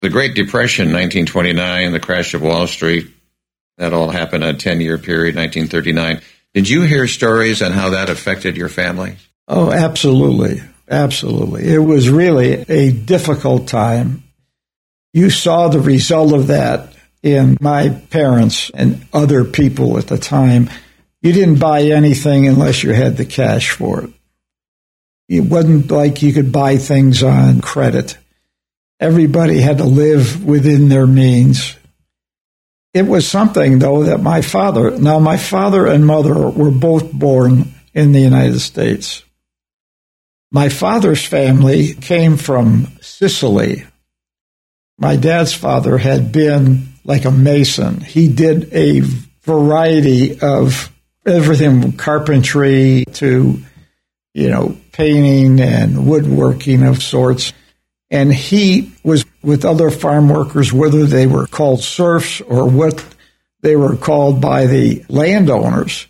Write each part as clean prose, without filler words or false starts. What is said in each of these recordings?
The Great Depression, 1929, the crash of Wall Street, that all happened in a 10-year period, 1939. Did you hear stories on how that affected your family? Oh, absolutely. Absolutely. It was really a difficult time. You saw the result of that in my parents and other people at the time. You didn't buy anything unless you had the cash for it. It wasn't like you could buy things on credit. Everybody had to live within their means. It was something, though, that my father and mother were both born in the United States. My father's family came from Sicily. My dad's father had been like a mason. He did a variety of everything from carpentry to, painting and woodworking of sorts. And he was with other farm workers, whether they were called serfs or what they were called by the landowners.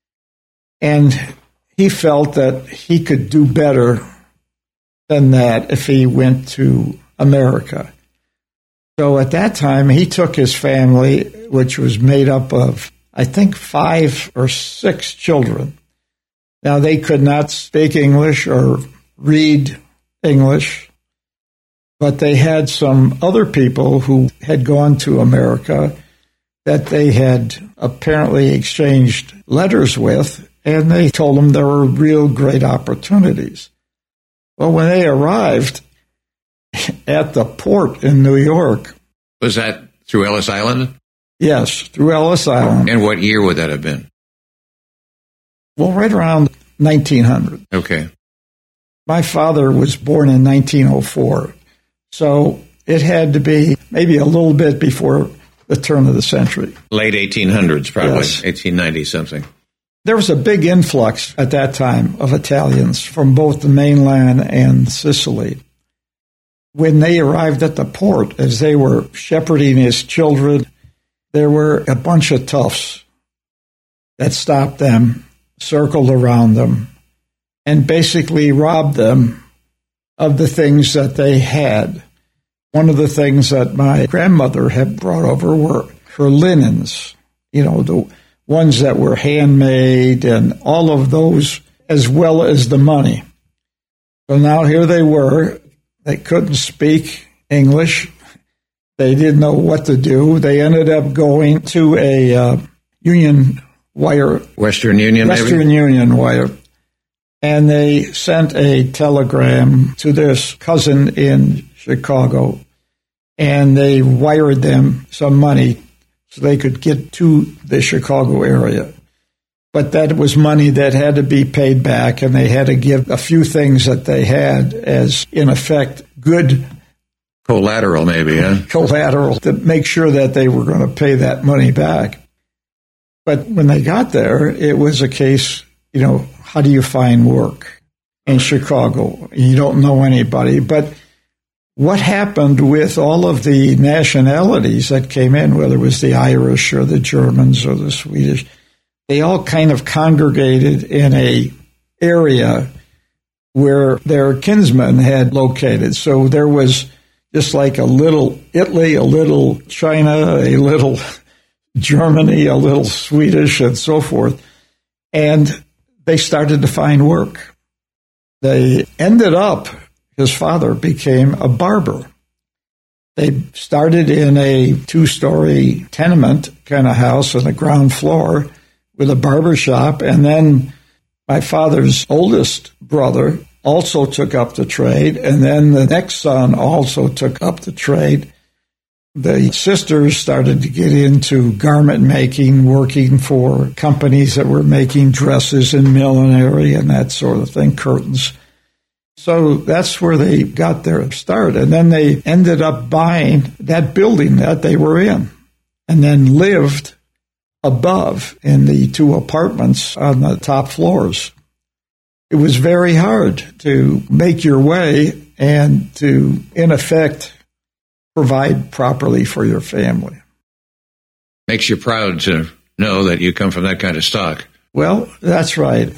And he felt that he could do better than that if he went to America. So at that time, he took his family, which was made up of, I think, 5 or 6 children. Now, they could not speak English or read English, but they had some other people who had gone to America that they had apparently exchanged letters with, and they told them there were real great opportunities. Well, when they arrived at the port in New York. Was that through Ellis Island? Yes, through Ellis Island. And what year would that have been? Well, right around 1900. Okay. My father was born in 1904, so it had to be maybe a little bit before the turn of the century. Late 1800s, probably, yes. 1890-something. There was a big influx at that time of Italians from both the mainland and Sicily. When they arrived at the port, as they were shepherding his children, there were a bunch of toughs that stopped them, circled around them, and basically robbed them of the things that they had. One of the things that my grandmother had brought over were her linens, the ones that were handmade and all of those, as well as the money. So now here they were. They couldn't speak English. They didn't know what to do. They ended up going to a Union Wire. Western Union, Western Union Wire. And they sent a telegram to their cousin in Chicago, and they wired them some money so they could get to the Chicago area. But that was money that had to be paid back, and they had to give a few things that they had as, in effect, good collateral, maybe, huh? Collateral to make sure that they were going to pay that money back. But when they got there, it was a case, how do you find work in Chicago? You don't know anybody. But what happened with all of the nationalities that came in, whether it was the Irish or the Germans or the Swedish, they all kind of congregated in a area where their kinsmen had located. So there was just like a little Italy, a little China, a little Germany, a little Swedish, and so forth. And they started to find work. They ended up, his father became a barber. They started in a 2-story tenement kind of house on the ground floor with a barber shop, and then my father's oldest brother also took up the trade, and then the next son also took up the trade. The sisters started to get into garment making, working for companies that were making dresses and millinery and that sort of thing, curtains. So that's where they got their start. And then they ended up buying that building that they were in and then lived above in the 2 apartments on the top floors. It was very hard to make your way and to, in effect, provide properly for your family. Makes you proud to know that you come from that kind of stock. Well, that's right.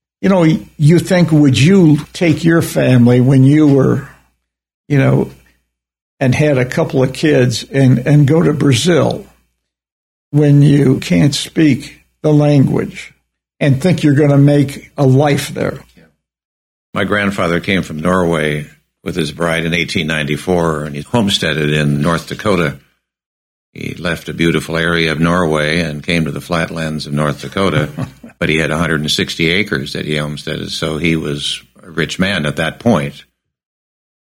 You think, would you take your family when you were, and had a couple of kids and go to Brazil when you can't speak the language and think you're going to make a life there? My grandfather came from Norway with his bride in 1894, and he homesteaded in North Dakota. He left a beautiful area of Norway and came to the flatlands of North Dakota, but he had 160 acres that he homesteaded, so he was a rich man at that point.